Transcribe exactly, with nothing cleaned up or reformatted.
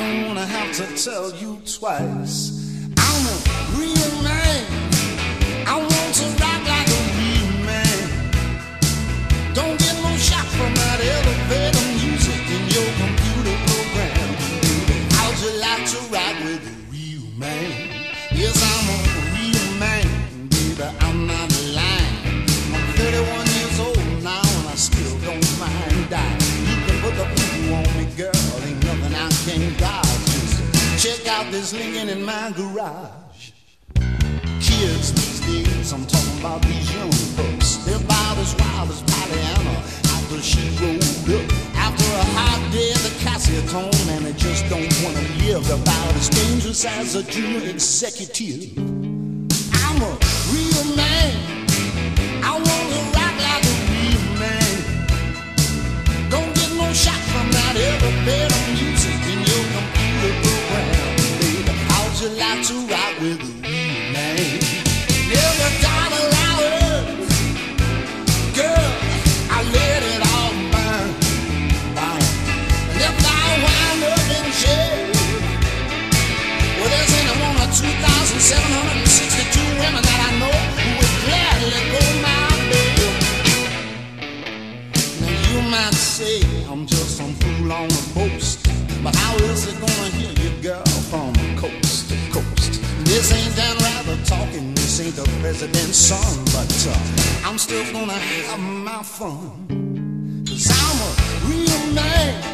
don't wanna have to tell you twice. I'm a real man. I want to rock like a real man. Don't get no shock from that elevator music in your computer program. Baby, how'd you like to rock with a real man? Yes, I'm a real man, baby, I'm not lying. I'm thirty-one years old now and I still don't mind dying. You can put the poo on me, girl, ain't nothing I can't dodge. Just check out this Lincoln in my garage. Kids these days, I'm talking about these young folks, they're about as wild as Pollyanna after she rolled up. After a hot day at the Cassiatone, and they just don't want to live about as dangerous as a junior executive. I'm a real man. I want to rock like a real man. Don't get no shock from that elevator music in your computer program. Baby, how'd you like to rock with a real man? Never got around, girl, I let it all burn, burn. And if I wind up in jail, well, there's only one or two thousand seven hundred sixty-two women that I know who would gladly go my bail. Now you might say I'm just some fool on the post, but how is it gonna hear you, girl, from coast to coast? This ain't Dan Rather talking, this ain't the president's son, but uh, I'm still gonna have my fun, 'cause I'm a real man.